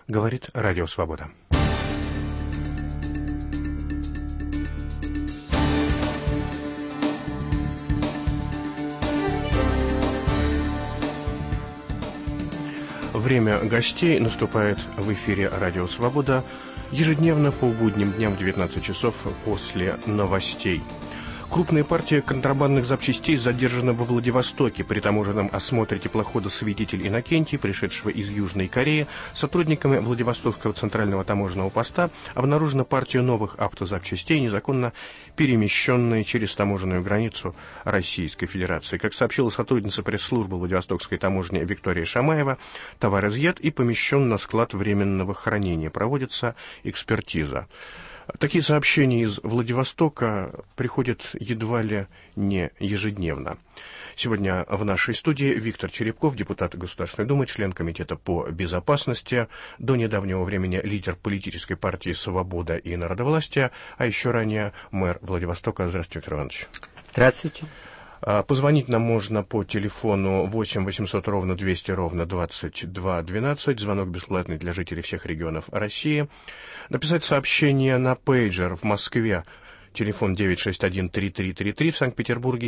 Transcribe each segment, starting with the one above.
говорит Радио Свобода. Время гостей наступает в эфире Радио Свобода ежедневно по будним дням в 19 часов после новостей. Крупная партия контрабандных запчастей задержана во Владивостоке. При таможенном осмотре теплохода «Свидетель Иннокентий», пришедшего из Южной Кореи, сотрудниками Владивостокского центрального таможенного поста обнаружена партия новых автозапчастей, незаконно перемещенные через таможенную границу Российской Федерации. Как сообщила сотрудница пресс-службы Владивостокской таможни Виктория Шамаева, товар изъят и помещен на склад временного хранения. Проводится экспертиза. Такие сообщения из Владивостока приходят едва ли не ежедневно. Сегодня в нашей студии Виктор Черепков, депутат Государственной Думы, член Комитета по безопасности, до недавнего времени лидер политической партии «Свобода» и народовластия, а еще ранее мэр Владивостока. Здравствуйте, Виктор Иванович. Здравствуйте. Позвонить нам можно по телефону 8 800 ровно 200 ровно 22 12. Звонок бесплатный для жителей всех регионов России. Написать сообщение на пейджер в Москве. Телефон 961-3333, в Санкт-Петербурге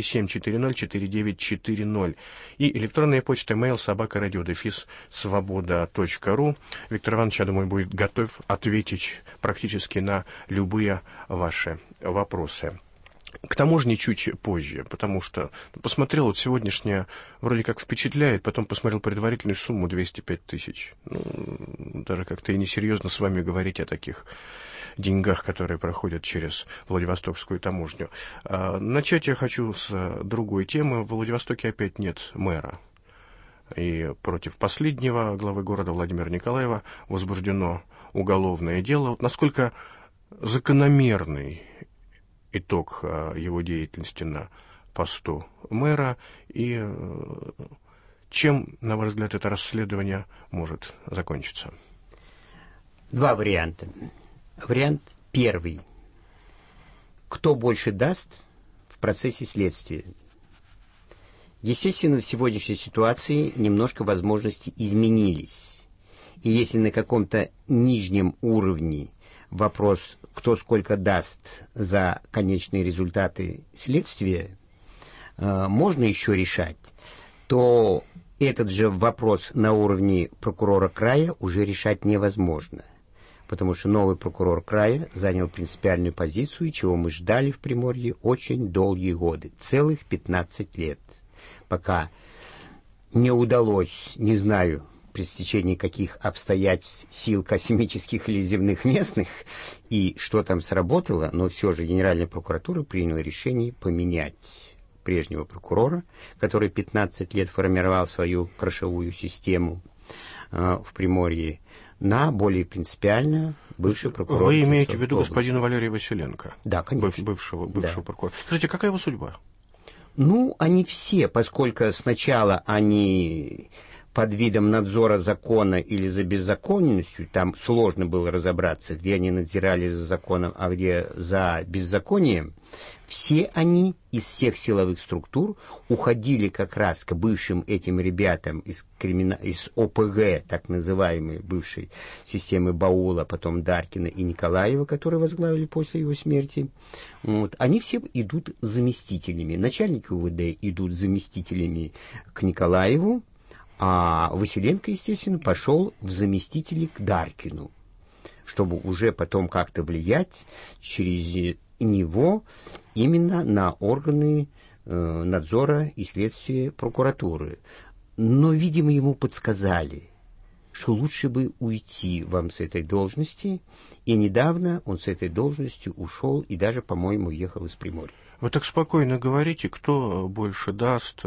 740-4940. И электронная почта mail @radio-svoboda.ru. Виктор Иванович, я думаю, будет готов ответить практически на любые ваши вопросы. К таможне чуть позже, потому что посмотрел, вот сегодняшняя вроде как впечатляет, потом посмотрел предварительную сумму 205 тысяч. Даже как-то и несерьезно с вами говорить о таких деньгах, которые проходят через Владивостокскую таможню. Начать я хочу с другой темы. В Владивостоке опять нет мэра. И против последнего главы города Владимира Николаева возбуждено уголовное дело. Вот насколько закономерный итог его деятельности на посту мэра, и чем, на ваш взгляд, это расследование может закончиться? Два варианта. Вариант первый. Кто больше даст в процессе следствия? Естественно, в сегодняшней ситуации немножко возможности изменились. И если на каком-то нижнем уровне вопрос, кто сколько даст за конечные результаты следствия, можно еще решать, то этот же вопрос на уровне прокурора края уже решать невозможно. Потому что новый прокурор края занял принципиальную позицию, чего мы ждали в Приморье очень долгие годы, целых 15 лет, пока не удалось, не знаю, при стечении каких обстоятельств, сил космических или земных местных, и что там сработало, но все же Генеральная прокуратура приняла решение поменять прежнего прокурора, который 15 лет формировал свою крышевую систему в Приморье, на более принципиально бывшего прокурора. Вы имеете в виду господина Валерия Василенко? Да, конечно. Бывшего прокурора. Скажите, какая его судьба? Они все, поскольку сначала они под видом надзора закона или за беззаконностью, там сложно было разобраться, где они надзирали за законом, а где за беззаконием, все они из всех силовых структур уходили как раз к бывшим этим ребятам из ОПГ, так называемой бывшей системы Баула, потом Даркина и Николаева, которые возглавили после его смерти. Они все идут заместителями. Начальники УВД идут заместителями к Николаеву, а Василенко, естественно, пошел в заместители к Даркину, чтобы уже потом как-то влиять через него именно на органы надзора и следствия прокуратуры. Но, видимо, ему подсказали, что лучше бы уйти вам с этой должности, и недавно он с этой должностью ушел и даже, по-моему, уехал из Приморья. Вы так спокойно говорите, кто больше даст,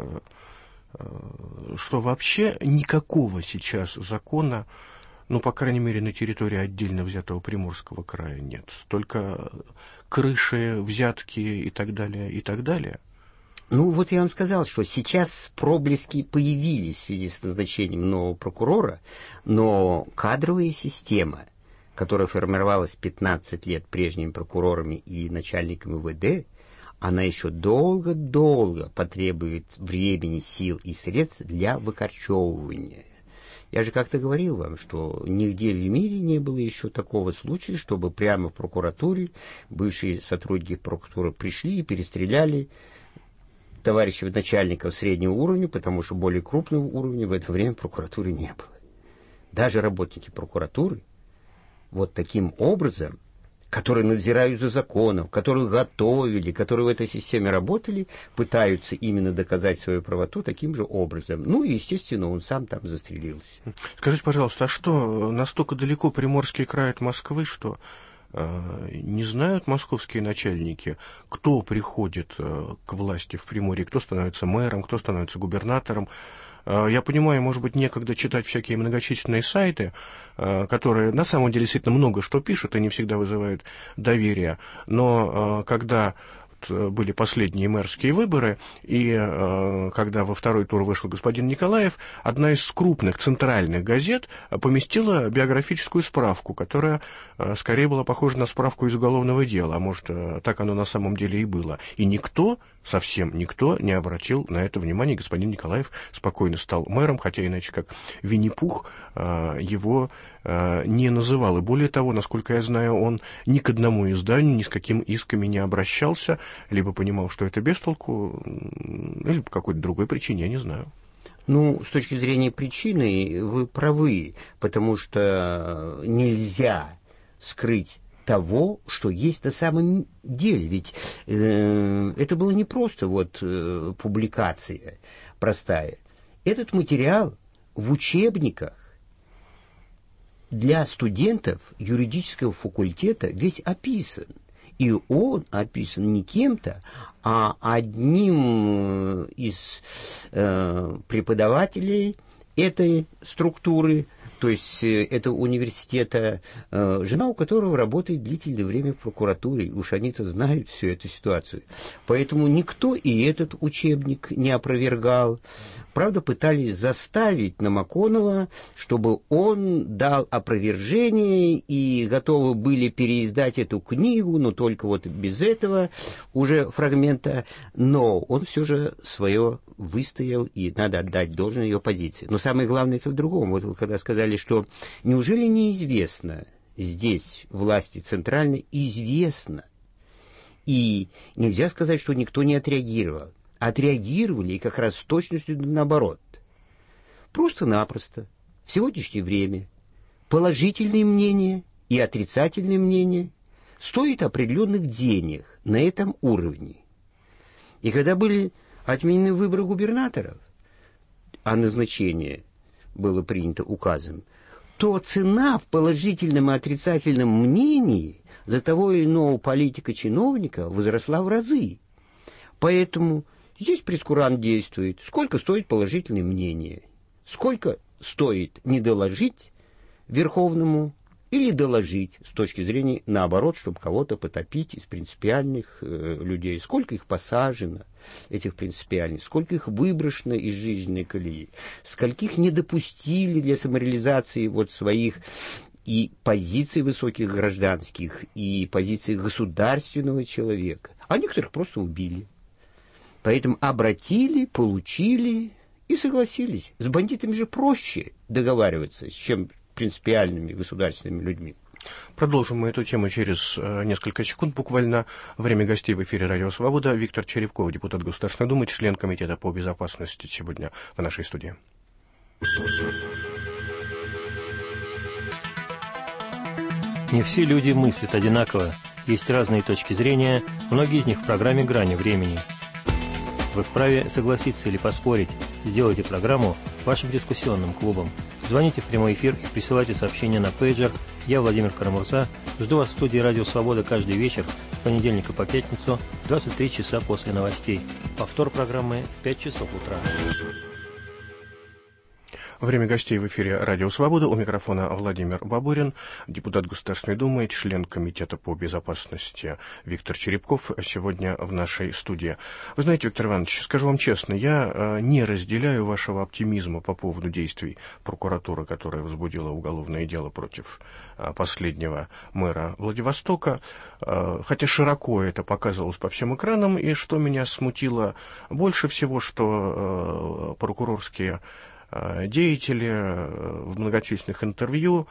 что вообще никакого сейчас закона, по крайней мере, на территории отдельно взятого Приморского края нет. Только крыши, взятки и так далее, и так далее. Вот я вам сказал, что сейчас проблески появились в связи с назначением нового прокурора, но кадровая система, которая формировалась 15 лет прежними прокурорами и начальниками УВД, она еще долго-долго потребует времени, сил и средств для выкорчевывания. Я же как-то говорил вам, что нигде в мире не было еще такого случая, чтобы прямо в прокуратуре бывшие сотрудники прокуратуры пришли и перестреляли товарищей начальников среднего уровня, потому что более крупного уровня в это время в прокуратуре не было. Даже работники прокуратуры вот таким образом, которые надзирают за законом, которые готовили, которые в этой системе работали, пытаются именно доказать свою правоту таким же образом. Ну и, естественно, он сам там застрелился. Скажите, пожалуйста, а что, настолько далеко Приморский край от Москвы, что не знают московские начальники, кто приходит к власти в Приморье, кто становится мэром, кто становится губернатором? Я понимаю, может быть, некогда читать всякие многочисленные сайты, которые на самом деле действительно много что пишут и не всегда вызывают доверие. Но когда были последние мэрские выборы, и когда во второй тур вышел господин Николаев, одна из крупных центральных газет поместила биографическую справку, которая скорее была похожа на справку из уголовного дела, а может, так оно на самом деле и было. И никто, совсем никто не обратил на это внимания. Господин Николаев спокойно стал мэром, хотя иначе как Винни-Пух его не называл. И более того, насколько я знаю, он ни к одному изданию, ни с какими исками не обращался, либо понимал, что это бестолку, или по какой-то другой причине, я не знаю. Ну, с точки зрения причины, вы правы, потому что нельзя скрыть того, что есть на самом деле. Ведь это было не просто вот публикация простая. Этот материал в учебниках для студентов юридического факультета весь описан. И он описан не кем-то, а одним из преподавателей этой структуры, то есть это университета, жена у которого работает длительное время в прокуратуре. Уж они-то знают всю эту ситуацию. Поэтому никто и этот учебник не опровергал. Правда, пытались заставить Намаконова, чтобы он дал опровержение, и готовы были переиздать эту книгу, но только вот без этого уже фрагмента. Но он все же свое выстоял, и надо отдать должное ее позиции. Но самое главное это в другом. Вот вы когда сказали, что неужели неизвестно здесь власти центральной, известно. И нельзя сказать, что никто не отреагировал. Отреагировали и как раз с точностью наоборот. Просто-напросто в сегодняшнее время положительные мнения и отрицательные мнения стоят определенных денег на этом уровне. И когда были отменены выборы губернаторов, а назначение было принято указом, то цена в положительном и отрицательном мнении за того или иного политика-чиновника возросла в разы. Поэтому здесь прескурант действует. Сколько стоит положительное мнение? Сколько стоит не доложить Верховному или доложить с точки зрения, наоборот, чтобы кого-то потопить из принципиальных людей? Сколько их посажено, этих принципиальных? Сколько их выброшено из жизненной колеи? Скольких не допустили для самореализации вот своих и позиций высоких гражданских, и позиций государственного человека? А некоторых просто убили. Поэтому обратили, получили и согласились. С бандитами же проще договариваться, чем принципиальными государственными людьми. Продолжим мы эту тему через несколько секунд. Буквально время гостей в эфире «Радио Свобода». Виктор Черепков, депутат Государственной Думы, член Комитета по безопасности, сегодня в нашей студии. Не все люди мыслят одинаково. Есть разные точки зрения, многие из них в программе «Грани времени». Вы вправе согласиться или поспорить. Сделайте программу вашим дискуссионным клубом. Звоните в прямой эфир и присылайте сообщения на пейджер. Я, Владимир Карамурза, жду вас в студии «Радио Свобода» каждый вечер с понедельника по пятницу, 23 часа после новостей. Повтор программы в 5 часов утра. Время гостей в эфире «Радио Свобода». У микрофона Владимир Бабурин, депутат Государственной Думы, член Комитета по безопасности Виктор Черепков сегодня в нашей студии. Вы знаете, Виктор Иванович, скажу вам честно, я не разделяю вашего оптимизма по поводу действий прокуратуры, которая возбудила уголовное дело против последнего мэра Владивостока, хотя широко это показывалось по всем экранам, и что меня смутило больше всего, что прокурорские деятели в многочисленных интервью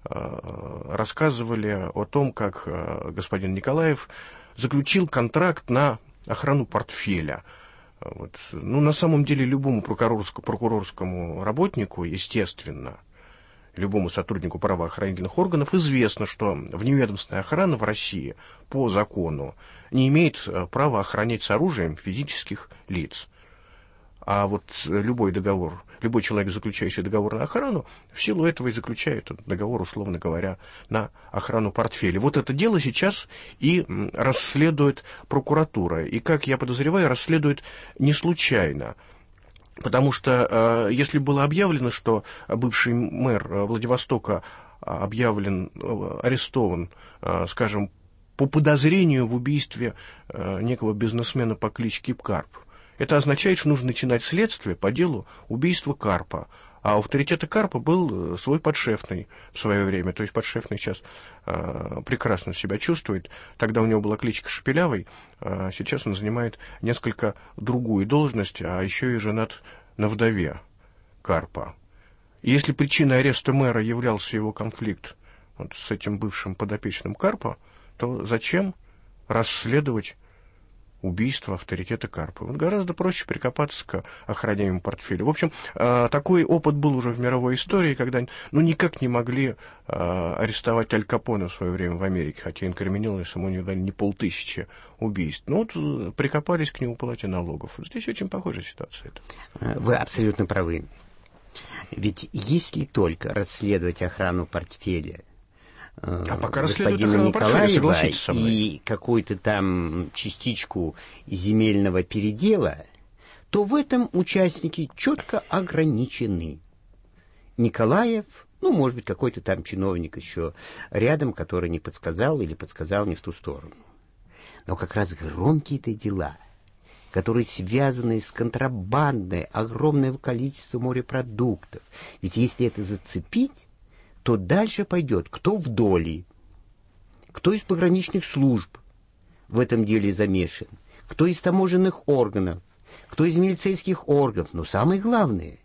рассказывали о том, как господин Николаев заключил контракт на охрану портфеля. Вот. Ну, на самом деле, любому прокурорскому работнику, естественно, любому сотруднику правоохранительных органов известно, что вневедомственная охрана в России по закону не имеет права охранять с оружием физических лиц. А вот любой человек, заключающий договор на охрану, в силу этого и заключает договор, условно говоря, на охрану портфеля. Вот это дело сейчас и расследует прокуратура. И, как я подозреваю, расследует не случайно. Потому что если было объявлено, что бывший мэр Владивостока арестован, скажем, по подозрению в убийстве некого бизнесмена по кличке Карп, это означает, что нужно начинать следствие по делу убийства Карпа. А у авторитета Карпа был свой подшефный в свое время. То есть подшефный сейчас прекрасно себя чувствует. Тогда у него была кличка Шепелявый, а сейчас он занимает несколько другую должность, а еще и женат на вдове Карпа. И если причиной ареста мэра являлся его конфликт вот с этим бывшим подопечным Карпа, то зачем расследовать убийство авторитета Карпа? Вот гораздо проще прикопаться к охраняемому портфелю. В общем, такой опыт был уже в мировой истории, когда никак не могли арестовать Аль Капоне в свое время в Америке, хотя инкриминировалось ему не 500 убийств. Но вот прикопались к неуплате налогов. Здесь очень похожая ситуация. Вы абсолютно правы. Ведь если только расследовать охрану портфеля пока господина Николаева и какую-то там частичку земельного передела, то в этом участники четко ограничены. Николаев, может быть, какой-то там чиновник еще рядом, который не подсказал или подсказал не в ту сторону. Но как раз громкие-то дела, которые связаны с контрабандой, огромное количество морепродуктов. Ведь если это зацепить, то дальше пойдет кто в доле, кто из пограничных служб в этом деле замешан, кто из таможенных органов, кто из милицейских органов. Но самое главное,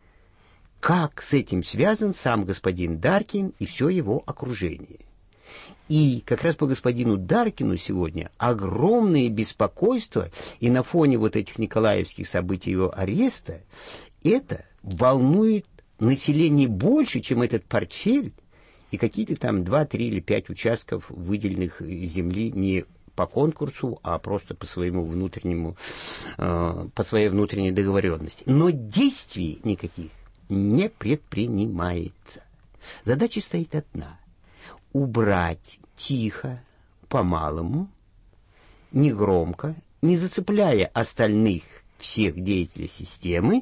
как с этим связан сам господин Даркин и все его окружение. И как раз по господину Даркину сегодня огромное беспокойство, и на фоне вот этих николаевских событий его ареста, это волнует население больше, чем этот портфель и какие-то там 2, 3 или 5 участков выделенных земли не по конкурсу, а просто по своему внутреннему, по своей внутренней договоренности. Но действий никаких не предпринимается. Задача стоит одна: убрать тихо, по-малому, негромко, не зацепляя остальных всех деятелей системы,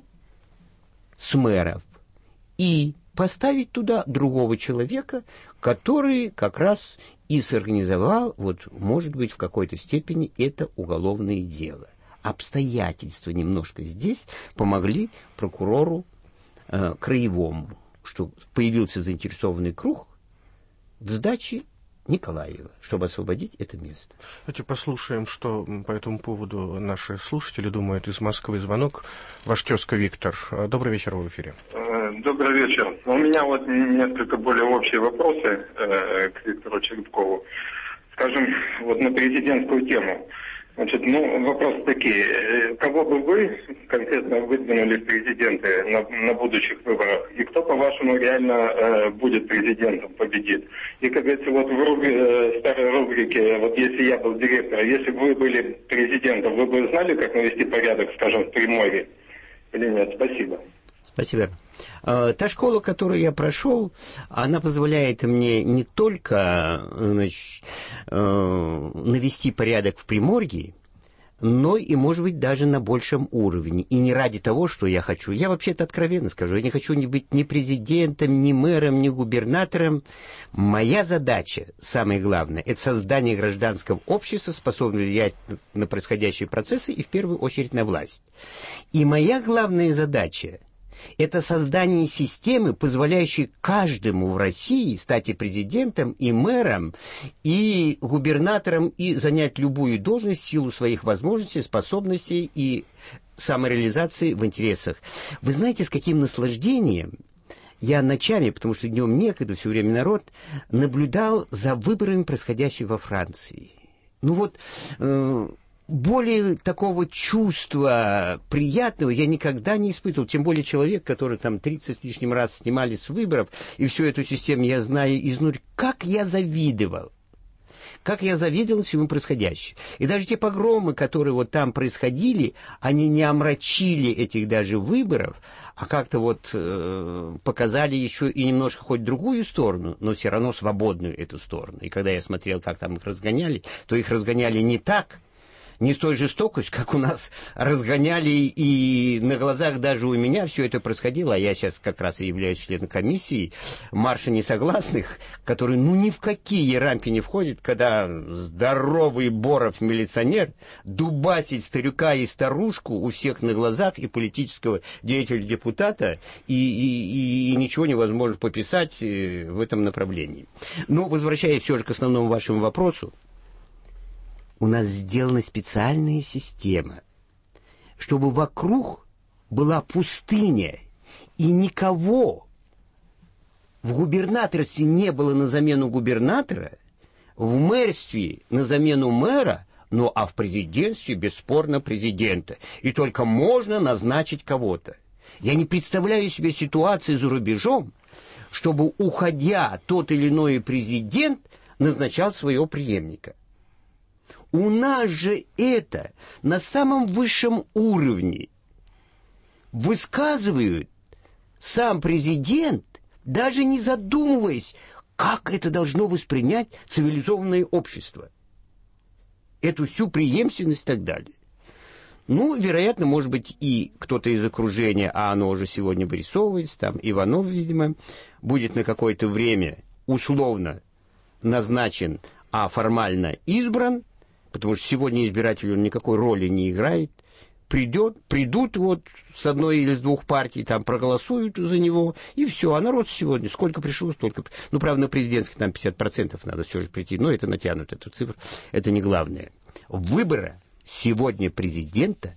с мэров, и поставить туда другого человека, который как раз и сорганизовал, может быть, в какой-то степени это уголовное дело. Обстоятельства немножко здесь помогли прокурору краевому, что появился заинтересованный круг в сдаче Николаева, чтобы освободить это место. Давайте послушаем, что по этому поводу наши слушатели думают. Из Москвы звонок. Ваш тезка Виктор. Добрый вечер, в эфире. Добрый вечер. У меня несколько более общие вопросы к Виктору Черепкову. Скажем, на президентскую тему. Вопросы такие. Кого бы вы конкретно выдвинули в президенты на будущих выборах? И кто, по-вашему, реально будет президентом, победит? И, как говорится, в старой рубрике, если я был директором, если бы вы были президентом, вы бы знали, как навести порядок, скажем, в Приморье? Или нет? Спасибо. Спасибо. Та школа, которую я прошел, она позволяет мне не только навести порядок в Приморье, но и, может быть, даже на большем уровне. И не ради того, что я хочу. Я вообще-то откровенно скажу, я не хочу быть ни президентом, ни мэром, ни губернатором. Моя задача, самое главное, это создание гражданского общества, способного влиять на происходящие процессы и, в первую очередь, на власть. И моя главная задача — это создание системы, позволяющей каждому в России стать и президентом, и мэром, и губернатором, и занять любую должность в силу своих возможностей, способностей и самореализации в интересах. Вы знаете, с каким наслаждением я ночами, потому что днем некогда, все время народ, наблюдал за выборами, происходящими во Франции. Ну вот, более такого чувства приятного я никогда не испытывал. Тем более человек, который там 30 с лишним раз снимали с выборов, и всю эту систему я знаю изнутри. Как я завидовал. Как я завидовал всему происходящему. И даже те погромы, которые вот там происходили, они не омрачили этих даже выборов, а как-то вот показали еще и немножко хоть другую сторону, но все равно свободную эту сторону. И когда я смотрел, как там их разгоняли, то их разгоняли не так, не с той жестокостью, как у нас разгоняли, и на глазах даже у меня все это происходило, а я сейчас как раз и являюсь членом комиссии марша несогласных, который ни в какие рамки не входит, когда здоровый Боров-милиционер дубасит старика и старушку у всех на глазах, и политического деятеля-депутата, и ничего невозможно пописать в этом направлении. Но, возвращаясь все же к основному вашему вопросу, у нас сделана специальная система, чтобы вокруг была пустыня, и никого в губернаторстве не было на замену губернатора, в мэрстве на замену мэра, ну а в президентстве бесспорно президента. И только можно назначить кого-то. Я не представляю себе ситуации за рубежом, чтобы, уходя, тот или иной президент назначал своего преемника. У нас же это на самом высшем уровне высказывают сам президент, даже не задумываясь, как это должно воспринять цивилизованное общество. Эту всю преемственность и так далее. Ну, вероятно, может быть, и кто-то из окружения, а оно уже сегодня вырисовывается, там Иванов, видимо, будет на какое-то время условно назначен, а формально избран, потому что сегодня избиратель он никакой роли не играет. Придут вот с одной или с двух партий, там проголосуют за него, и все. А народ сегодня сколько пришло, столько... Ну, правда, на президентский там 50% надо все же прийти, но это натянут, эту цифру, это не главное. Выбора сегодня президента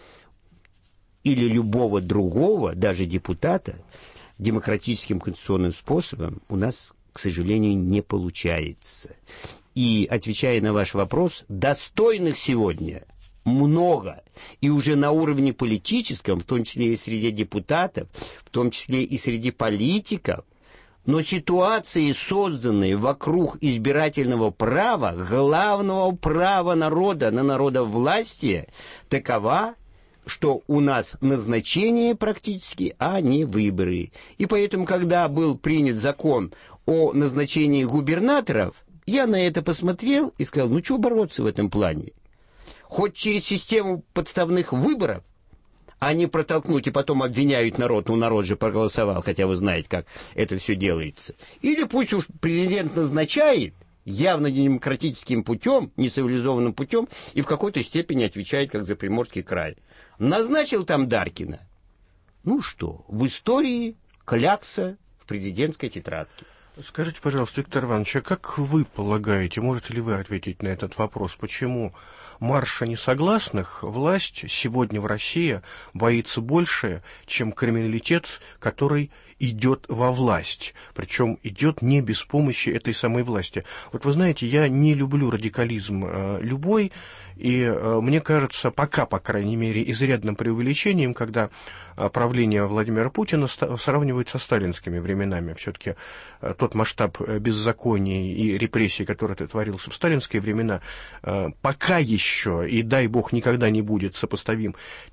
или любого другого, даже депутата, демократическим конституционным способом у нас, к сожалению, не получается. И, отвечая на ваш вопрос, достойных сегодня много. И уже на уровне политическом, в том числе и среди депутатов, в том числе и среди политиков. Но ситуации, созданные вокруг избирательного права, главного права народа на народовластие, такова, что у нас назначение практически, а не выборы. И поэтому, когда был принят закон о назначении губернаторов, я на это посмотрел и сказал, ну что бороться в этом плане? Хоть через систему подставных выборов, а не протолкнуть и потом обвиняют народ, ну народ же проголосовал, хотя вы знаете, как это все делается. Или пусть уж президент назначает явно не демократическим путем, не цивилизованным путем, и в какой-то степени отвечает, как за Приморский край. Назначил там Даркина. Ну что, в истории клякса в президентской тетрадке. Скажите, пожалуйста, Виктор Иванович, а как вы полагаете, можете ли вы ответить на этот вопрос, почему марша несогласных власть сегодня в России боится больше, чем криминалитет, который идет во власть, причем идет не без помощи этой самой власти? Вот вы знаете, я не люблю радикализм любой, и мне кажется, пока, по крайней мере, изрядным преувеличением, когда правление Владимира Путина сравнивают со сталинскими временами. Все-таки тот масштаб беззаконий и репрессий, который творился в сталинские времена, пока еще, и дай бог никогда не будет сопоставим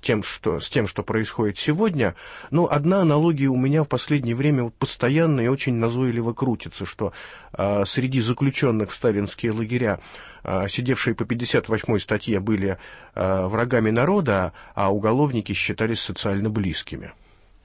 с тем, что происходит сегодня. Но одна аналогия у меня в последнее время постоянно и очень назойливо крутится, что среди заключенных в сталинские лагеря, сидевшие по 58-й статье, были врагами народа, а уголовники считались социально близкими.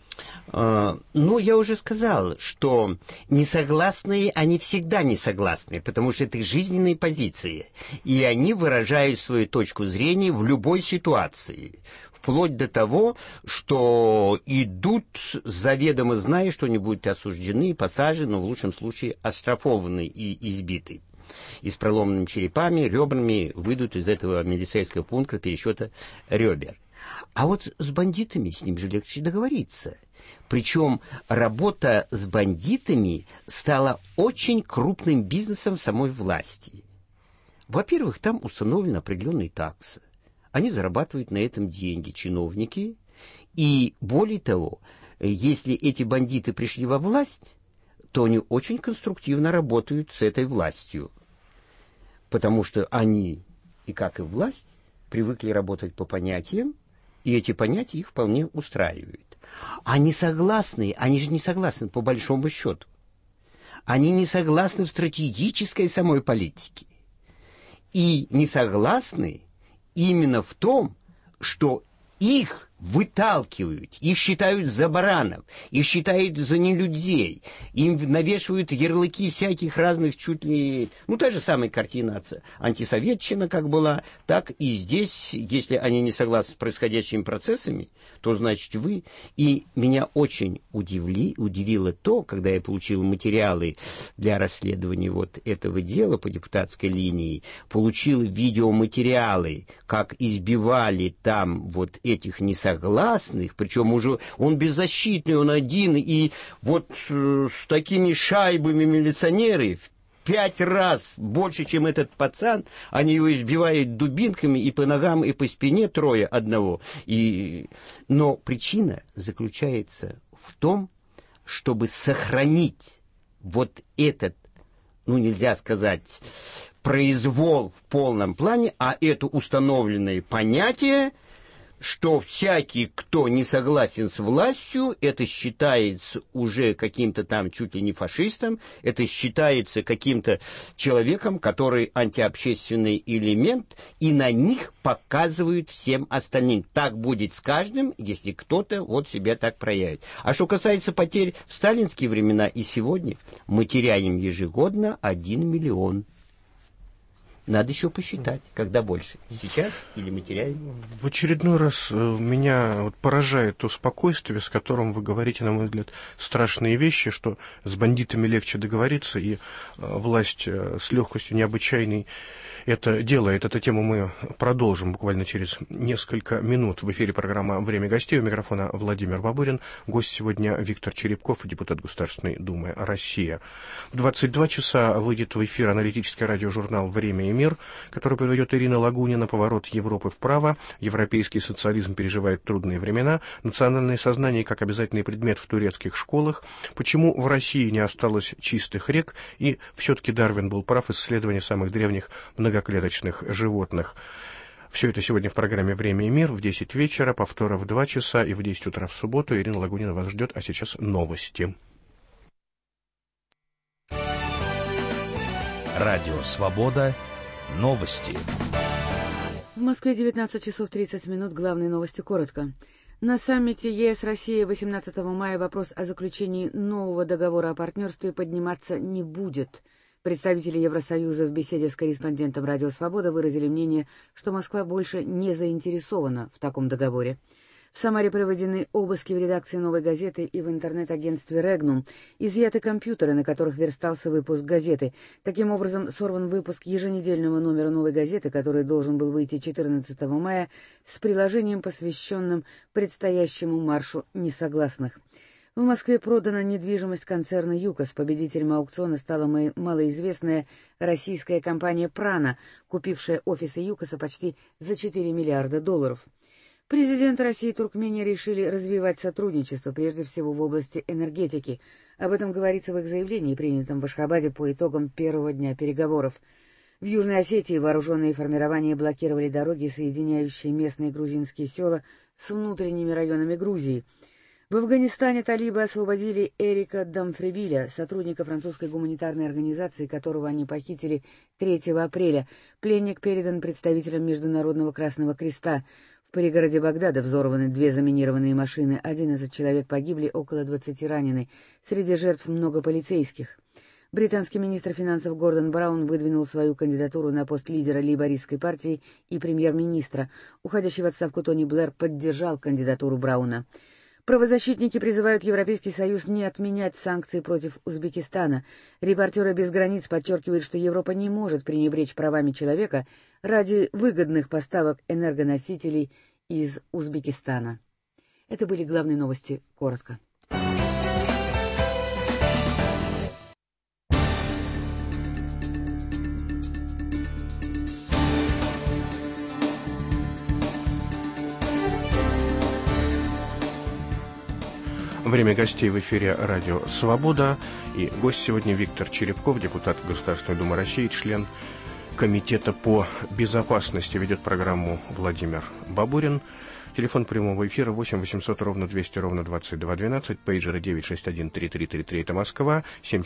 Ну, я уже сказал, что несогласные, они всегда несогласны, потому что это их жизненные позиции, и они выражают свою точку зрения в любой ситуации, вплоть до того, что идут, заведомо зная, что они будут осуждены, посажены, но в лучшем случае оштрафованы и избиты. И с проломанными черепами, ребрами выйдут из этого милицейского пункта пересчета ребер. А вот с бандитами с ним же легче договориться. Причем работа с бандитами стала очень крупным бизнесом самой власти. Во-первых, там установлены определенные таксы. Они зарабатывают на этом деньги, чиновники. И более того, если эти бандиты пришли во власть, то они очень конструктивно работают с этой властью. Потому что они, и как и власть, привыкли работать по понятиям, и эти понятия их вполне устраивают. Они согласны, они же не согласны по большому счету. Они не согласны в стратегической самой политике. И не согласны именно в том, что их выталкивают, их считают за баранов, их считают за нелюдей, им навешивают ярлыки всяких разных чуть ли... Ну, та же самая картина антисоветчина как была, так и здесь, если они не согласны с происходящими процессами, то значит вы. И меня очень удивило то, когда я получил материалы для расследования вот этого дела по депутатской линии, получил видеоматериалы, как избивали там вот этих несогласных, причем уже он беззащитный, он один, и вот с такими шайбами милиционеры в 5 раз больше, чем этот пацан, они его избивают дубинками и по ногам, и по спине трое одного. Но причина заключается в том, чтобы сохранить вот этот, ну нельзя сказать, произвол в полном плане, а это установленное понятие, что всякий, кто не согласен с властью, это считается уже каким-то там чуть ли не фашистом, это считается каким-то человеком, который антиобщественный элемент, и на них показывают всем остальным. Так будет с каждым, если кто-то вот себя так проявит. А что касается потерь в сталинские времена и сегодня, мы теряем ежегодно 1 миллион. Надо еще посчитать, когда больше. Сейчас или мы теряем? В очередной раз меня поражает то спокойствие, с которым вы говорите, на мой взгляд, страшные вещи, что с бандитами легче договориться, и власть с легкостью необычайной это делает. Эту тему мы продолжим буквально через несколько минут. В эфире программа «Время гостей». У микрофона Владимир Бабурин. Гость сегодня Виктор Черепков, депутат Государственной Думы «Россия». В 22 часа выйдет в эфир аналитический радиожурнал «Время и мир», который подведет Ирина Лагунина. Поворот Европы вправо. Европейский социализм переживает трудные времена. Национальное сознание как обязательный предмет в турецких школах. Почему в России не осталось чистых рек? И все-таки Дарвин был прав. Исследование самых древних многоклеточных животных. Все это сегодня в программе «Время и мир» в 10 вечера, повтора в 2 часа и в 10 утра в субботу. Ирина Лагунина вас ждет, а сейчас новости. Радио «Свобода». Новости. В Москве 19 часов 30 минут. Главные новости коротко. На саммите ЕС-Россия 18 мая вопрос о заключении нового договора о партнерстве подниматься не будет. Представители Евросоюза в беседе с корреспондентом «Радио Свобода» выразили мнение, что Москва больше не заинтересована в таком договоре. В Самаре проведены обыски в редакции «Новой газеты» и в интернет-агентстве «Регнум». Изъяты компьютеры, на которых верстался выпуск газеты. Таким образом, сорван выпуск еженедельного номера «Новой газеты», который должен был выйти 14 мая, с приложением, посвященным предстоящему маршу несогласных. В Москве продана недвижимость концерна «ЮКОС». Победителем аукциона стала малоизвестная российская компания «Прана», купившая офисы ЮКОСа почти за $4 миллиарда. Президент России и Туркмении решили развивать сотрудничество, прежде всего в области энергетики. Об этом говорится в их заявлении, принятом в Ашхабаде по итогам первого дня переговоров. В Южной Осетии вооруженные формирования блокировали дороги, соединяющие местные грузинские села с внутренними районами Грузии. В Афганистане талибы освободили Эрика Дамфревиля, сотрудника французской гуманитарной организации, которого они похитили 3 апреля. Пленник передан представителям Международного Красного Креста. В пригороде Багдада взорваны 2 заминированные машины, 11 человек погибли, около 20 ранены. Среди жертв много полицейских. Британский министр финансов Гордон Браун выдвинул свою кандидатуру на пост лидера лейбористской партии и премьер-министра. Уходящий в отставку Тони Блэр поддержал кандидатуру Брауна. Правозащитники призывают Европейский Союз не отменять санкции против Узбекистана. Репортеры без границ подчеркивают, что Европа не может пренебречь правами человека ради выгодных поставок энергоносителей из Узбекистана. Это были главные новости коротко. Время гостей в эфире радио «Свобода». И гость сегодня Виктор Черепков, депутат Государственной Думы России, член Комитета по безопасности. Ведет программу Владимир Бабурин. Телефон прямого эфира 8 800 ровно 200 ровно 2212, пейджеры 961-3333, это Москва,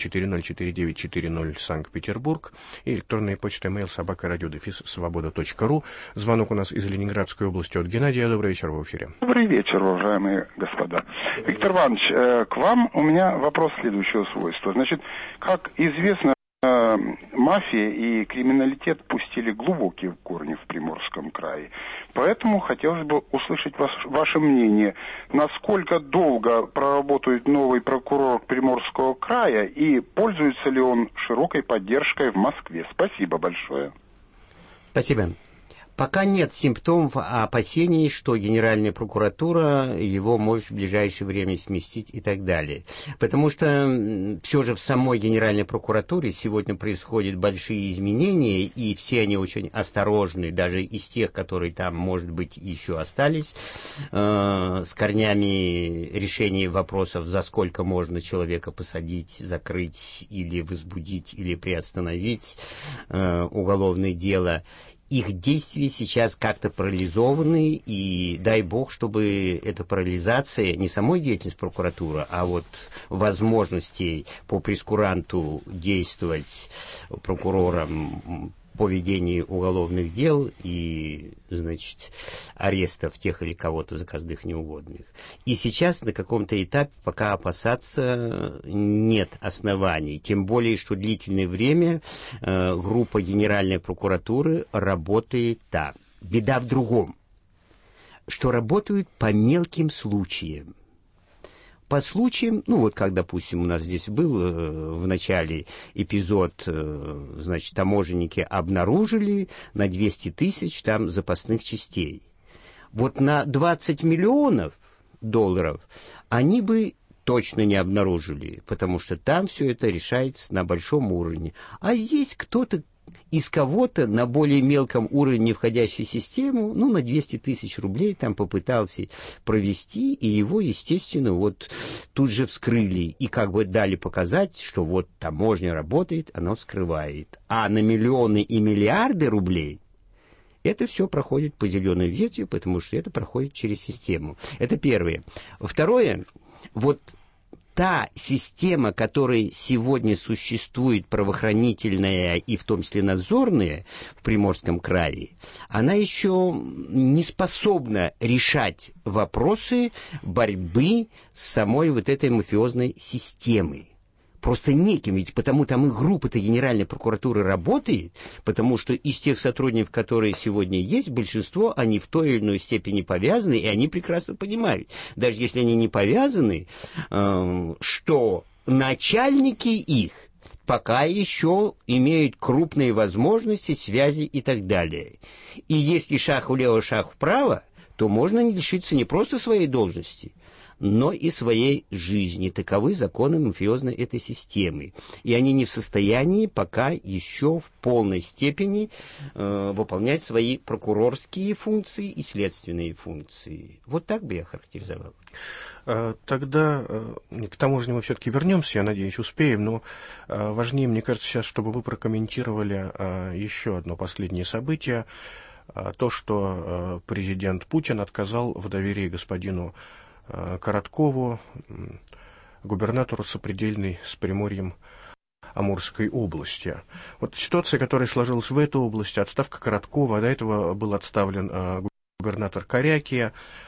7404940, Санкт-Петербург, и электронная почта mail @radio-svoboda.ru. Звонок у нас из Ленинградской области от Геннадия. Добрый вечер, в эфире. Добрый вечер, уважаемые господа. Виктор Иванович, к вам у меня вопрос следующего свойства. Значит, как известно, мафия и криминалитет пустили глубокие корни в Приморском крае. Поэтому хотелось бы услышать ваше мнение, насколько долго проработает новый прокурор Приморского края и пользуется ли он широкой поддержкой в Москве. Спасибо большое. Спасибо. Пока нет симптомов опасений, что Генеральная прокуратура его может в ближайшее время сместить и так далее. Потому что все же в самой Генеральной прокуратуре сегодня происходят большие изменения, и все они очень осторожны, даже из тех, которые там, может быть, еще остались, с корнями решения вопросов, за сколько можно человека посадить, закрыть или возбудить, или приостановить уголовное дело. Их действия сейчас как-то парализованы, и дай бог, чтобы эта парализация, не самой деятельности прокуратуры, а вот возможностей по прескуранту действовать прокурорам по ведению уголовных дел и, значит, арестов тех или кого-то заказных неугодных. И сейчас на каком-то этапе пока опасаться нет оснований. Тем более, что длительное время группа Генеральной прокуратуры работает так. Беда в другом, что работают по мелким случаям. По случаям, ну вот как, допустим, у нас здесь был в начале эпизод, значит, таможенники обнаружили на 200 тысяч там запасных частей. Вот на 20 миллионов долларов они бы точно не обнаружили, потому что там все это решается на большом уровне. А здесь кто-то из кого-то на более мелком уровне входящей систему, ну, на 200 тысяч рублей там попытался провести, и его, естественно, вот тут же вскрыли. И как бы дали показать, что вот таможня работает, она вскрывает. А на миллионы и миллиарды рублей это все проходит по зеленой ветви, потому что это проходит через систему. Это первое. Второе, вот та система, которая сегодня существует, правоохранительная и в том числе надзорная в Приморском крае, она еще не способна решать вопросы борьбы с самой вот этой мафиозной системой. Просто неким, ведь потому там и группа-то Генеральной прокуратуры работает, потому что из тех сотрудников, которые сегодня есть, большинство, они в той или иной степени повязаны, и они прекрасно понимают, даже если они не повязаны, что начальники их пока еще имеют крупные возможности, связи и так далее. И если шаг влево, шаг вправо, то можно не лишиться не просто своей должности, но и своей жизни. Таковы законы мафиозной этой системы. И они не в состоянии пока еще в полной степени выполнять свои прокурорские функции и следственные функции. Вот так бы я характеризовал. Тогда к таможне мы все-таки вернемся, я надеюсь, успеем, но важнее, мне кажется, сейчас, чтобы вы прокомментировали еще одно последнее событие, то, что президент Путин отказал в доверии господину Короткову, губернатору сопредельной с Приморьем Амурской области. Вот ситуация, которая сложилась в этой области, отставка Короткова, до этого был отставлен губернатор Корякия.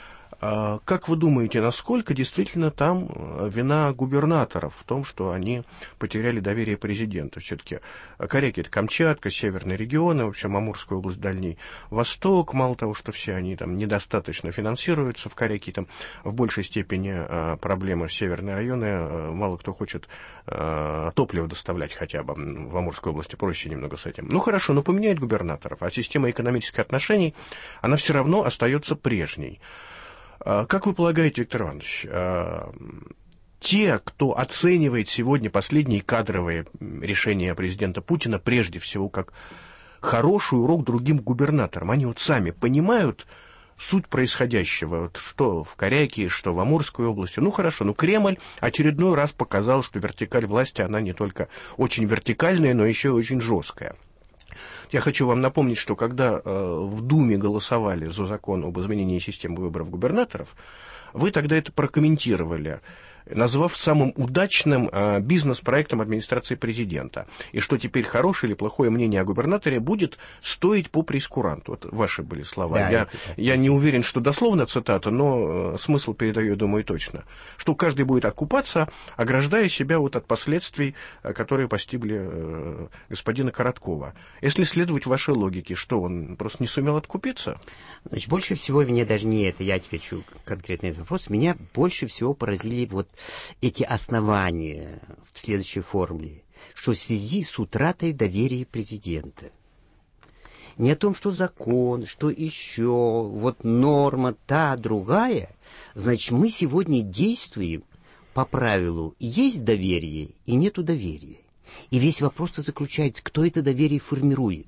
Как вы думаете, насколько действительно там вина губернаторов в том, что они потеряли доверие президента? Все-таки Коряки — это Камчатка, северные регионы, в общем, Амурская область, Дальний Восток. Мало того, что все они там недостаточно финансируются в Коряки, там в большей степени проблемы в северные районы. Мало кто хочет топливо доставлять хотя бы. В Амурской области проще немного с этим. Ну хорошо, но поменяют губернаторов, а система экономических отношений, она все равно остается прежней. Как вы полагаете, Виктор Иванович, те, кто оценивает сегодня последние кадровые решения президента Путина, прежде всего, как хороший урок другим губернаторам, они вот сами понимают суть происходящего, вот что в Коряке, что в Амурской области? Ну хорошо, Кремль очередной раз показал, что вертикаль власти, она не только очень вертикальная, но еще и очень жесткая. Я хочу вам напомнить, что когда в Думе голосовали за закон об изменении системы выборов губернаторов, вы тогда это прокомментировали, назвав самым удачным бизнес-проектом администрации президента. И что теперь хорошее или плохое мнение о губернаторе будет стоить по прейскуранту. Вот ваши были слова. Да, я не уверен, что дословно цитата, но смысл передаю, я думаю, точно. Что каждый будет откупаться, ограждая себя вот от последствий, которые постигли господина Короткова. Если следовать вашей логике, что он просто не сумел откупиться? Значит, больше всего меня даже не это, я отвечу конкретно на этот вопрос, меня больше всего поразили вот эти основания в следующей формуле, что в связи с утратой доверия президента. Не о том, что закон, что еще, вот норма та, другая, значит, мы сегодня действуем по правилу есть доверие и нету доверия. И весь вопрос-то заключается, кто это доверие формирует.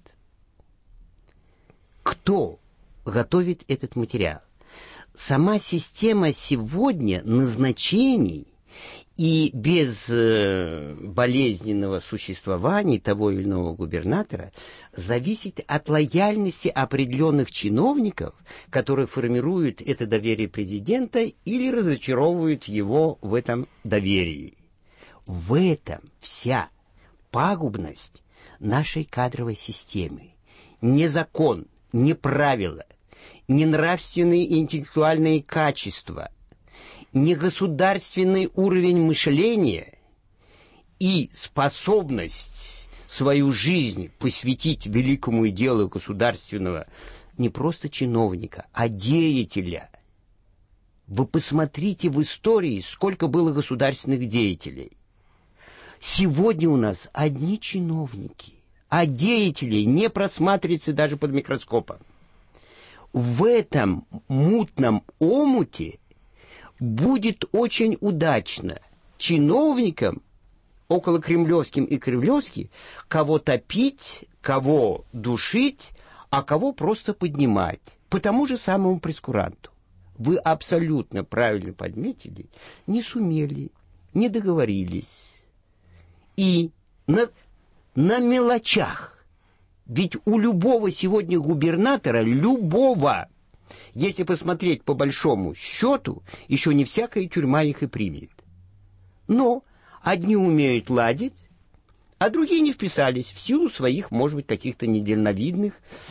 Кто готовит этот материал? Сама система сегодня назначений и без болезненного существования того или иного губернатора зависит от лояльности определенных чиновников, которые формируют это доверие президента или разочаровывают его в этом доверии. В этом вся пагубность нашей кадровой системы. Не закон, не правила, не нравственные и интеллектуальные качества, не государственный уровень мышления и способность свою жизнь посвятить великому делу государственного не просто чиновника, а деятеля. Вы посмотрите в истории, сколько было государственных деятелей. Сегодня у нас одни чиновники, а деятелей не просматривается даже под микроскопом. В этом мутном омуте будет очень удачно чиновникам, около кремлевским и кремлевским, кого топить, кого душить, а кого просто поднимать по тому же самому прейскуранту. Вы абсолютно правильно подметили, не сумели, не договорились. И на мелочах. Ведь у любого сегодня губернатора, любого, если посмотреть по большому счету, еще не всякая тюрьма их и примет. Но одни умеют ладить, а другие не вписались в силу своих, может быть, каких-то недальновидных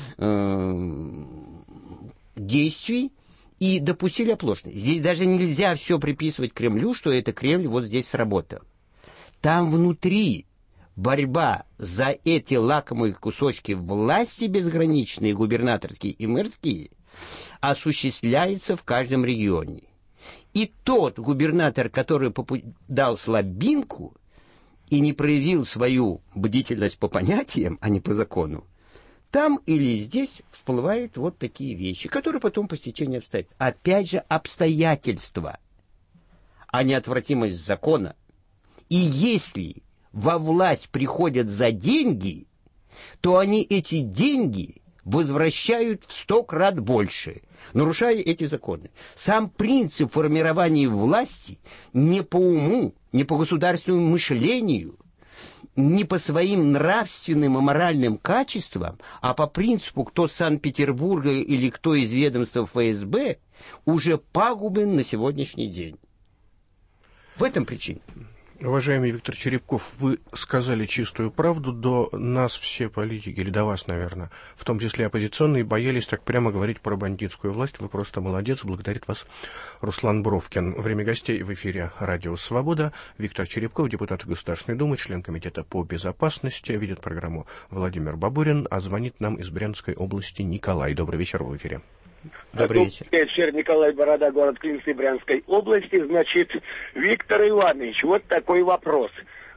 действий и допустили оплошность. Здесь даже нельзя все приписывать Кремлю, что это Кремль вот здесь сработал. Там внутри борьба за эти лакомые кусочки власти безграничные, губернаторские и мэрские, осуществляется в каждом регионе. И тот губернатор, который дал слабинку и не проявил свою бдительность по понятиям, а не по закону, там или здесь всплывают вот такие вещи, которые потом по стечению обстоятельств. Опять же, обстоятельства, а неотвратимость закона. И если во власть приходят за деньги, то они эти деньги возвращают в 100 крат больше, нарушая эти законы. Сам принцип формирования власти не по уму, не по государственному мышлению, не по своим нравственным и моральным качествам, а по принципу, кто с Санкт-Петербурга или кто из ведомства ФСБ, уже пагубен на сегодняшний день. В этом причина. Уважаемый Виктор Черепков, вы сказали чистую правду, до нас все политики, или до вас, наверное, в том числе оппозиционные, боялись так прямо говорить про бандитскую власть. Вы просто молодец, благодарит вас Руслан Бровкин. Время гостей в эфире «Радио Свобода». Виктор Черепков, депутат Государственной Думы, член Комитета по безопасности, ведет программу Владимир Бабурин, а звонит нам из Брянской области Николай. Добрый вечер, в эфире. Добрый вечер. Николай Борода, город Клинцы, Брянской области. Значит, Виктор Иванович, вот такой вопрос.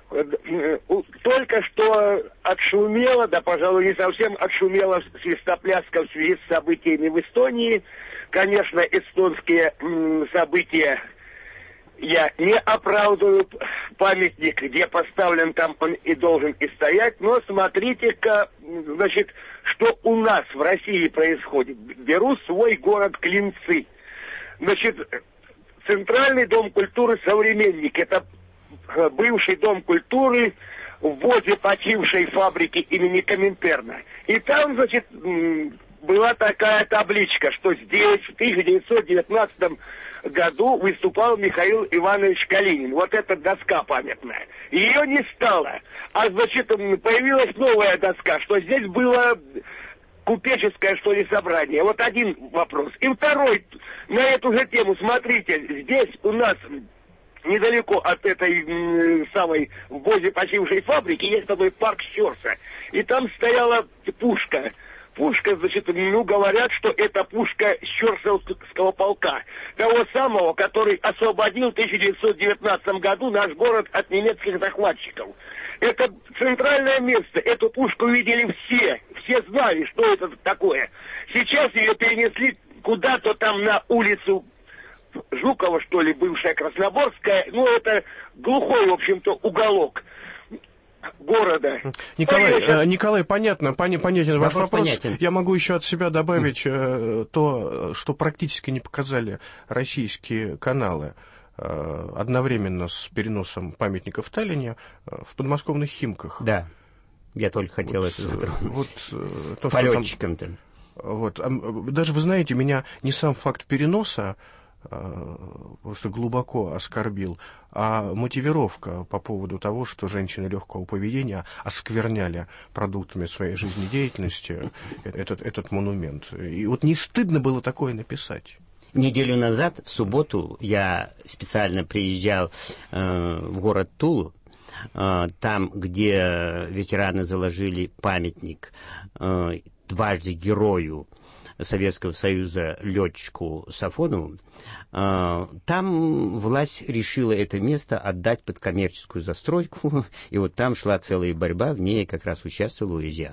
Только что отшумело, да, пожалуй, не совсем отшумело свистопляска в связи с событиями в Эстонии. Конечно, эстонские события я не оправдываю. Памятник, где поставлен, там он и должен и стоять. Но смотрите-ка, значит, что у нас в России происходит. Беру свой город Клинцы. Значит, Центральный дом культуры «Современник». Это бывший дом культуры в воде почившей фабрики имени Коминтерна. И там, значит, была такая табличка, что здесь в 1919 году выступал Михаил Иванович Калинин. Вот эта доска памятная. Ее не стало. А, значит, появилась новая доска, что здесь было купеческое, что ли, собрание. Вот один вопрос. И второй, на эту же тему, смотрите, здесь у нас недалеко от этой самой в возе почившей фабрики есть такой парк Щерса. И там стояла пушка. Пушка, значит, говорят, что это пушка Щерсовского полка. Того самого, который освободил в 1919 году наш город от немецких захватчиков. Это центральное место. Эту пушку видели все. Все знали, что это такое. Сейчас ее перенесли куда-то там на улицу Жукова, что ли, бывшая Красноборская. Ну, это глухой, в общем-то, уголок города. Николай, понятен ваш вопрос. Понятен. Я могу еще от себя добавить то, что практически не показали российские каналы одновременно с переносом памятника в Таллине в подмосковных Химках. Да, я только хотел это затронуть. Вот, то, полетчикам-то. Вот, даже, вы знаете, меня не сам факт переноса просто глубоко оскорбил, а мотивировка по поводу того, что женщины легкого поведения оскверняли продуктами своей жизнедеятельности этот монумент. И вот не стыдно было такое написать. Неделю назад, в субботу, я специально приезжал в город Тулу, там, где ветераны заложили памятник дважды герою Советского Союза летчику Сафонову, там власть решила это место отдать под коммерческую застройку, и вот там шла целая борьба, в ней я как раз участвовал, уезжал.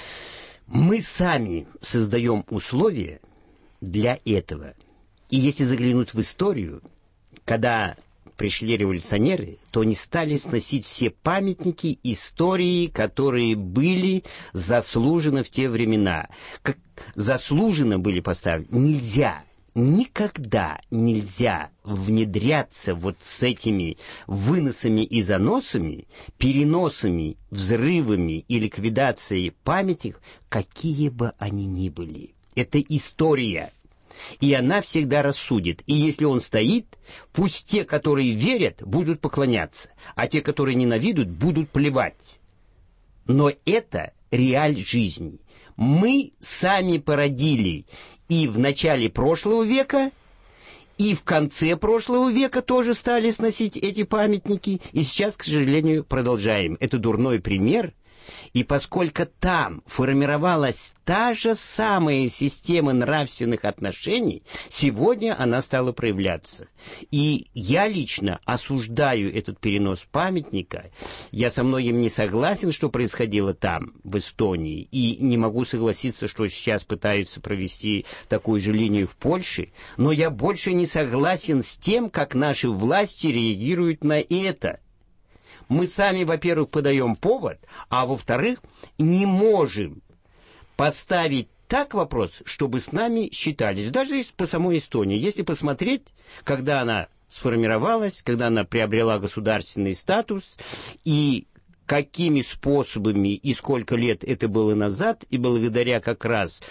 Мы сами создаем условия для этого. И если заглянуть в историю, когда пришли революционеры, то они стали сносить все памятники истории, которые были заслужены в те времена. Как заслуженно были поставлены. Нельзя, никогда нельзя внедряться вот с этими выносами и заносами, переносами, взрывами и ликвидацией памятников, какие бы они ни были. Это история. И она всегда рассудит. И если он стоит, пусть те, которые верят, будут поклоняться, а те, которые ненавидят, будут плевать. Но это реаль жизни. Мы сами породили и в начале прошлого века, и в конце прошлого века тоже стали сносить эти памятники, и сейчас, к сожалению, продолжаем. Это дурной пример. И поскольку там формировалась та же самая система нравственных отношений, сегодня она стала проявляться. И я лично осуждаю этот перенос памятника. Я со многим не согласен, что происходило там, в Эстонии, и не могу согласиться, что сейчас пытаются провести такую же линию в Польше, но я больше не согласен с тем, как наши власти реагируют на это. Мы сами, во-первых, подаем повод, а во-вторых, не можем поставить так вопрос, чтобы с нами считались. Даже по самой Эстонии. Если посмотреть, когда она сформировалась, когда она приобрела государственный статус, и какими способами и сколько лет это было назад, и благодаря как раз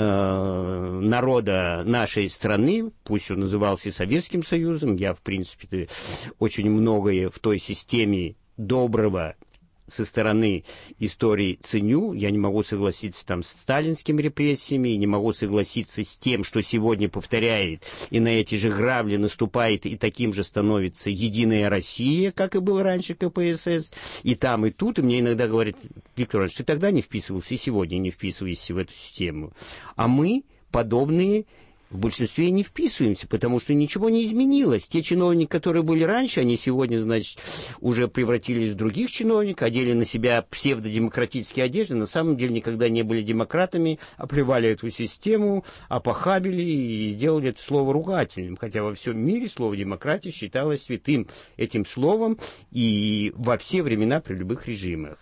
народа нашей страны, пусть он назывался Советским Союзом, я, в принципе, очень многое в той системе доброго со стороны истории ценю. Я не могу согласиться там с сталинскими репрессиями, не могу согласиться с тем, что сегодня повторяет и на эти же грабли наступает, и таким же становится Единая Россия, как и был раньше КПСС, и там, и тут. И мне иногда говорят: Виктор Иванович, ты тогда не вписывался, и сегодня не вписываешься в эту систему. А мы, подобные, в большинстве не вписываемся, потому что ничего не изменилось. Те чиновники, которые были раньше, они сегодня, значит, уже превратились в других чиновников, одели на себя псевдодемократические одежды, на самом деле никогда не были демократами, оплевали эту систему, опохабили и сделали это слово ругательным. Хотя во всем мире слово «демократия» считалось святым этим словом и во все времена при любых режимах.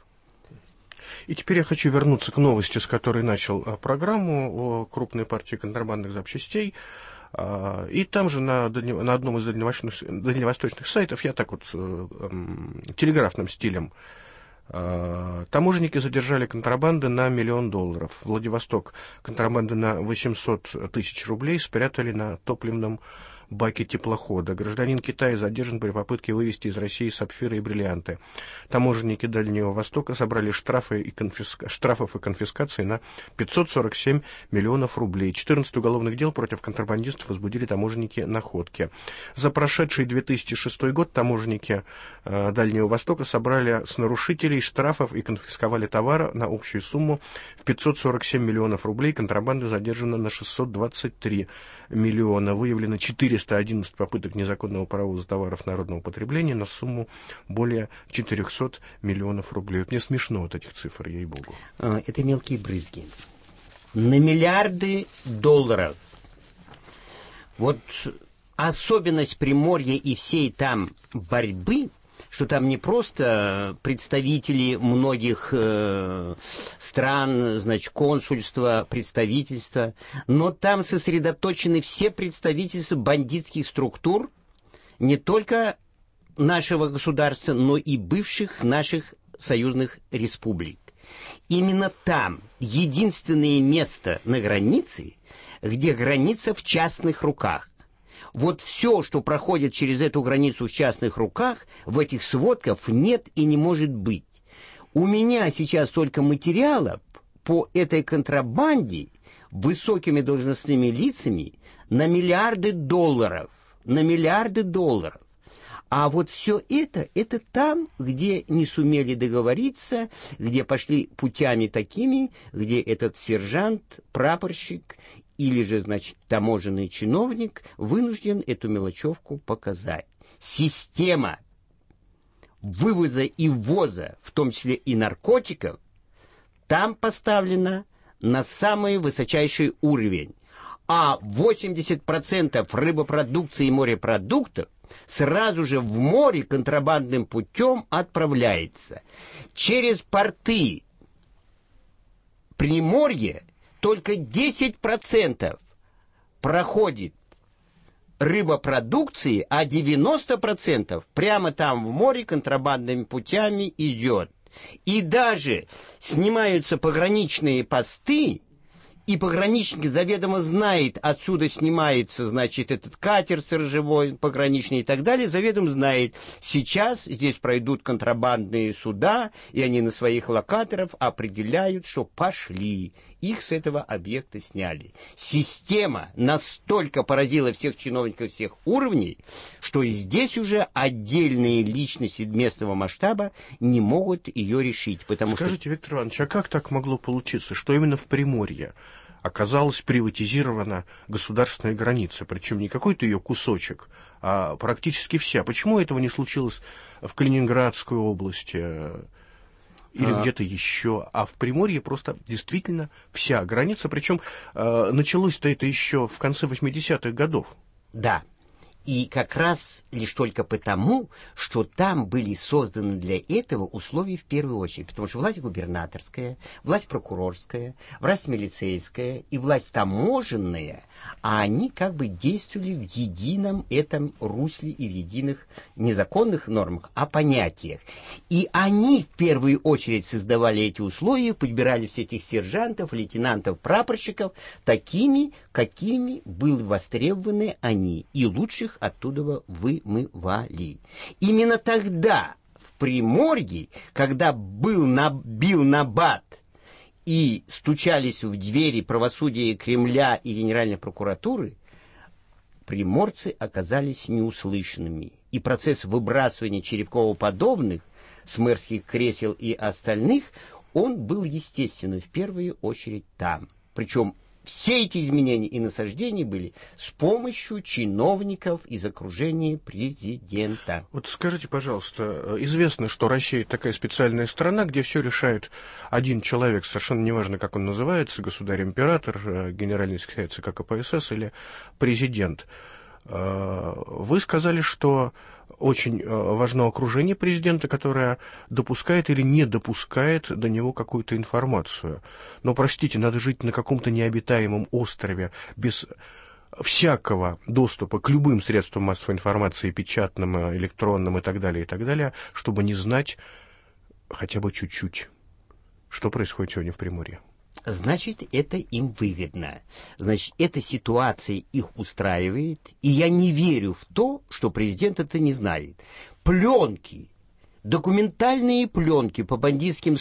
И теперь я хочу вернуться к новости, с которой начал программу, о крупной партии контрабандных запчастей. И там же на одном из дальневосточных сайтов, я так вот телеграфным стилем, таможенники задержали контрабанды на $1 миллион. Владивосток контрабанды на 800 тысяч рублей спрятали на топливном баке теплохода. Гражданин Китая задержан при попытке вывести из России сапфиры и бриллианты. Таможенники Дальнего Востока собрали штрафов и конфискации на 547 миллионов рублей. 14 уголовных дел против контрабандистов возбудили таможенники Находки. За прошедший 2006 год таможенники Дальнего Востока собрали с нарушителей штрафов и конфисковали товара на общую сумму в 547 миллионов рублей. Контрабанды задержано на 623 миллиона. Выявлено 411 попыток незаконного провоза товаров народного потребления на сумму более 400 миллионов рублей. Мне смешно от этих цифр, ей-богу. Это мелкие брызги. На миллиарды долларов. Вот особенность Приморья и всей там борьбы, что там не просто представители многих стран, значит, консульства, представительства, но там сосредоточены все представительства бандитских структур, не только нашего государства, но и бывших наших союзных республик. Именно там единственное место на границе, где граница в частных руках. Вот все, что проходит через эту границу в частных руках, в этих сводках нет и не может быть. У меня сейчас только материалов по этой контрабанде высокими должностными лицами на миллиарды долларов. На миллиарды долларов. А вот все это там, где не сумели договориться, где пошли путями такими, где этот сержант, прапорщик или же, значит, таможенный чиновник вынужден эту мелочевку показать. Система вывоза и ввоза, в том числе и наркотиков, там поставлена на самый высочайший уровень. А 80% рыбопродукции и морепродуктов сразу же в море контрабандным путем отправляется. Через порты Приморья только 10% проходит рыбопродукции, а 90% прямо там в море контрабандными путями идет. И даже снимаются пограничные посты, и пограничник заведомо знает, отсюда снимается, значит, этот катер сторожевой, пограничный и так далее, заведомо знает, сейчас здесь пройдут контрабандные суда, и они на своих локаторах определяют, что пошли. Их с этого объекта сняли. Система настолько поразила всех чиновников всех уровней, что здесь уже отдельные личности местного масштаба не могут ее решить. Скажите, Виктор Иванович, а как так могло получиться, что именно в Приморье оказалась приватизирована государственная граница, причем не какой-то ее кусочек, а практически вся? Почему этого не случилось в Калининградской области или где-то еще, а в Приморье просто действительно вся граница, причем началось-то это еще в конце 80-х годов? Да, И как раз лишь только потому, что там были созданы для этого условия в первую очередь. Потому что власть губернаторская, власть прокурорская, власть милицейская и власть таможенная, а они как бы действовали в едином этом русле и в единых не законных нормах, а понятиях. И они в первую очередь создавали эти условия, подбирали всех этих сержантов, лейтенантов, прапорщиков такими, какими были востребованы они, и лучших оттуда вымывали. Именно тогда в Приморье, когда бил набат и стучались в двери правосудия Кремля и Генеральной прокуратуры, приморцы оказались неуслышанными. И процесс выбрасывания Черепкова-подобных с мэрских кресел и остальных, он был, естественно, в первую очередь там. Причем все эти изменения и насаждения были с помощью чиновников из окружения президента. Вот скажите, пожалуйста, известно, что Россия такая специальная страна, где все решает один человек, совершенно неважно, как он называется, государь-император, генеральный секретарь ЦК КПСС или президент. Вы сказали, что очень важно окружение президента, которое допускает или не допускает до него какую-то информацию. Но, простите, надо жить на каком-то необитаемом острове без всякого доступа к любым средствам массовой информации, печатным, электронным и так далее, чтобы не знать хотя бы чуть-чуть, что происходит сегодня в Приморье. Значит, это им выгодно. Значит, эта ситуация их устраивает, и я не верю в то, что президент это не знает. Пленки, документальные пленки по бандитским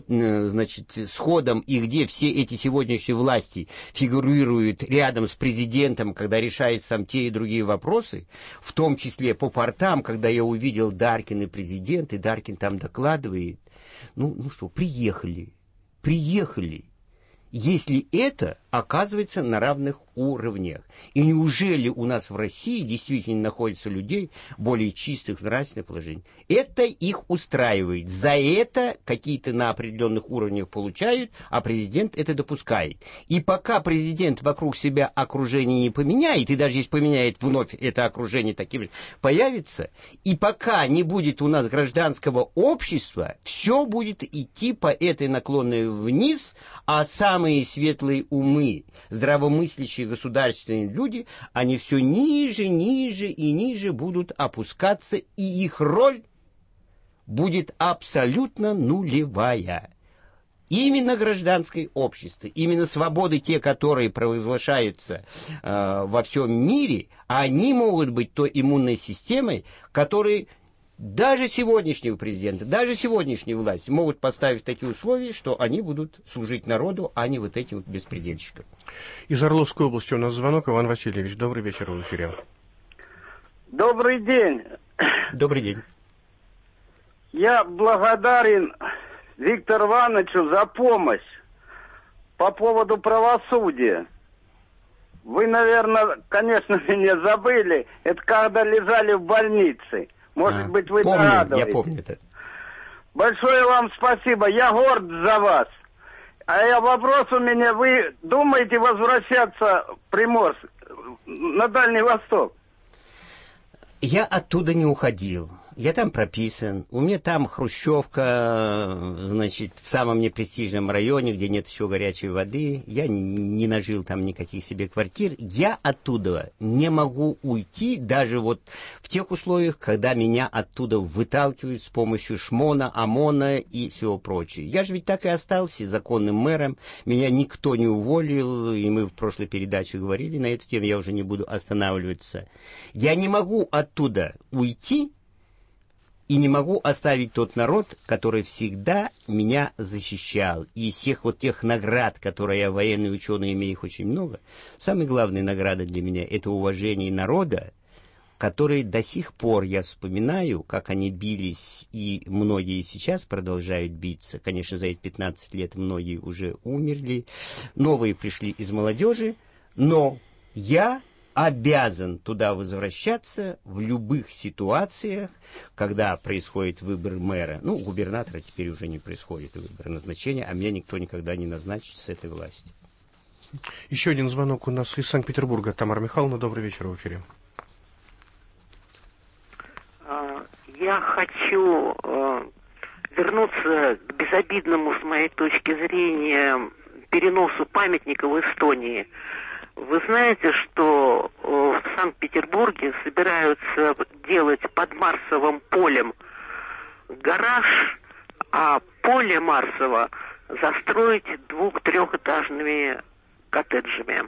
сходам, и где все эти сегодняшние власти фигурируют рядом с президентом, когда решают сам те и другие вопросы, в том числе по портам, когда я увидел Даркин и президент, и Даркин там докладывает, ну что, приехали. Если это оказывается на равных уровнях. И неужели у нас в России действительно находятся людей более чистых нравственных положений? Это их устраивает. За это какие-то на определенных уровнях получают, а президент это допускает. И пока президент вокруг себя окружение не поменяет, и даже если поменяет вновь это окружение таким же, появится, и пока не будет у нас гражданского общества, все будет идти по этой наклонной вниз, а самые светлые умы, здравомыслящие государственные люди, они все ниже и ниже будут опускаться, и их роль будет абсолютно нулевая. Именно гражданское общество, именно свободы, те, которые провозглашаются во всем мире, они могут быть той иммунной системой, которой даже сегодняшнего президента, даже сегодняшней власти могут поставить такие условия, что они будут служить народу, а не вот этим вот беспредельщикам. Из Орловской области у нас звонок. Иван Васильевич, добрый вечер в эфире. Добрый день. Добрый день. Я благодарен Виктору Ивановичу за помощь по поводу правосудия. Вы, наверное, конечно, меня забыли. Это когда лежали в больнице. Может быть, вы догадываетесь. Я помню это. Большое вам спасибо. Я горд за вас. А вопрос у меня. Вы думаете возвращаться в Приморск, на Дальний Восток? Я оттуда не уходил. Я там прописан. У меня там хрущевка, значит, в самом непрестижном районе, где нет еще горячей воды. Я не нажил там никаких себе квартир. Я оттуда не могу уйти, даже вот в тех условиях, когда меня оттуда выталкивают с помощью ШМОНа, ОМОНа и всего прочего. Я же ведь так и остался законным мэром. Меня никто не уволил, и мы в прошлой передаче говорили на эту тему, я уже не буду останавливаться. Я не могу оттуда уйти, и не могу оставить тот народ, который всегда меня защищал. И из всех вот тех наград, которые я военный ученый, имею их очень много, самая главная награда для меня – это уважение народа, который до сих пор, я вспоминаю, как они бились, и многие сейчас продолжают биться. Конечно, за эти 15 лет многие уже умерли, новые пришли из молодежи, но я обязан туда возвращаться в любых ситуациях, когда происходит выбор мэра. Ну, губернатора теперь уже не происходит выбор назначения, а меня никто никогда не назначит с этой власти. Еще один звонок у нас из Санкт-Петербурга. Тамара Михайловна, добрый вечер в эфире. хочу вернуться к безобидному, с моей точки зрения, переносу памятника в Эстонии. Вы знаете, что в Санкт-Петербурге собираются делать под Марсовым полем гараж, а поле Марсово застроить 2-3-этажными коттеджами.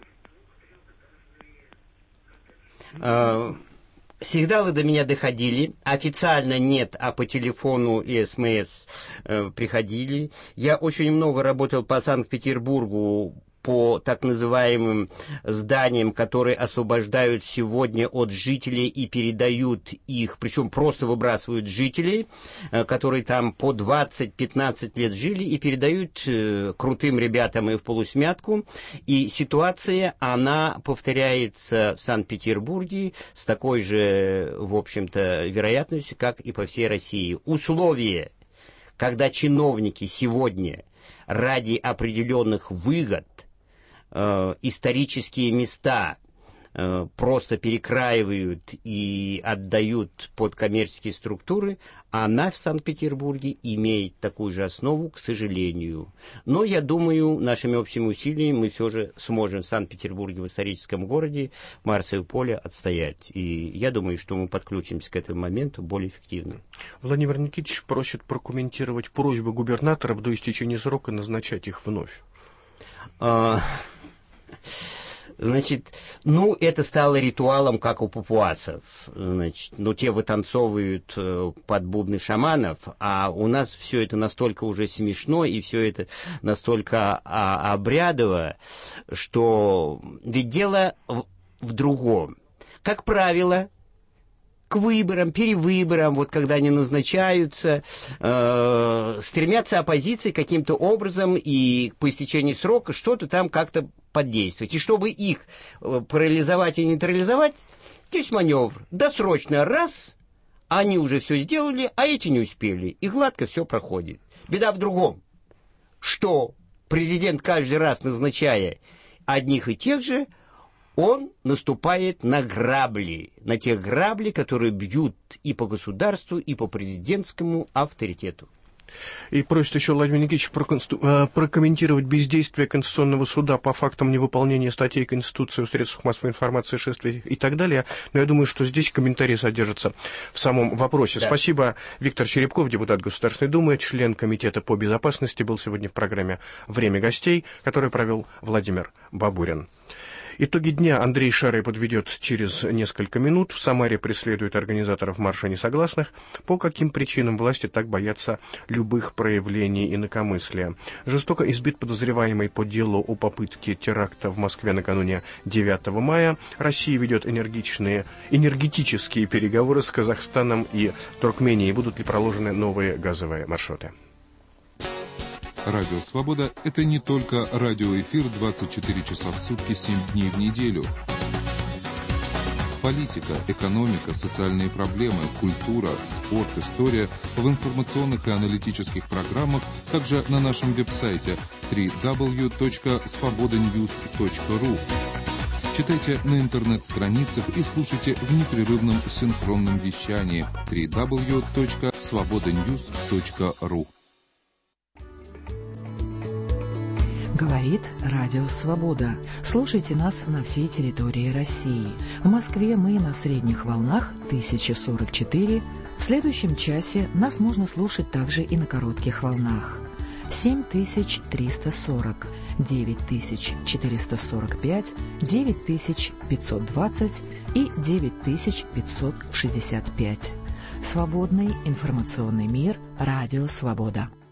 Сигналы до меня доходили, официально нет, а по телефону и СМС приходили. Я очень много работал по Санкт-Петербургу, по так называемым зданиям, которые освобождают сегодня от жителей и передают их, причем просто выбрасывают жителей, которые там по 20-15 лет жили, и передают крутым ребятам и в полусмятку. И ситуация, она повторяется в Санкт-Петербурге с такой же, в общем-то, вероятностью, как и по всей России. Условия, когда чиновники сегодня ради определенных выгод исторические места просто перекраивают и отдают под коммерческие структуры, она в Санкт-Петербурге имеет такую же основу, к сожалению. Но я думаю, нашими общими усилиями мы все же сможем в Санкт-Петербурге, в историческом городе, Марсово поле отстоять. И я думаю, что мы подключимся к этому моменту более эффективно. Владимир Никитич просит прокомментировать просьбу губернаторов до истечения срока назначать их вновь. Значит, это стало ритуалом, как у папуасов. Значит, те вытанцовывают под бубны шаманов, а у нас все это настолько уже смешно, и все это настолько обрядово, что ведь дело в другом. Как правило, к выборам, перевыборам, когда они назначаются, стремятся оппозиции каким-то образом и по истечении срока что-то там как-то подействовать. И чтобы их парализовать и нейтрализовать, есть маневр. Досрочно раз, они уже все сделали, а эти не успели. И гладко все проходит. Беда в другом, что президент каждый раз, назначая одних и тех же, он наступает на грабли, на те грабли, которые бьют и по государству, и по президентскому авторитету. И просит еще Владимир Никитич прокомментировать бездействие Конституционного суда по фактам невыполнения статей Конституции в средствах массовой информации, шествиях и так далее. Но я думаю, что здесь комментарий содержится в самом вопросе. Да. Спасибо. Виктор Черепков, депутат Государственной Думы, член Комитета по безопасности, был сегодня в программе «Время гостей», которую провел Владимир Бабурин. Итоги дня Андрей Шарый подведет через несколько минут. В Самаре преследуют организаторов марша несогласных. По каким причинам власти так боятся любых проявлений инакомыслия? Жестоко избит подозреваемый по делу о попытке теракта в Москве накануне 9 мая. Россия ведет энергетические переговоры с Казахстаном и Туркменией. Будут ли проложены новые газовые маршруты? Радио «Свобода» — это не только радиоэфир 24 часа в сутки, 7 дней в неделю. Политика, экономика, социальные проблемы, культура, спорт, история в информационных и аналитических программах, также на нашем веб-сайте www.svobodanews.ru. Читайте на интернет-страницах и слушайте в непрерывном синхронном вещании www.svobodanews.ru. Говорит Радио Свобода. Слушайте нас на всей территории России. В Москве мы на средних волнах 1044. В следующем часе нас можно слушать также и на коротких волнах. 7340, 9445, 9520 и 9565. Свободный информационный мир. Радио Свобода.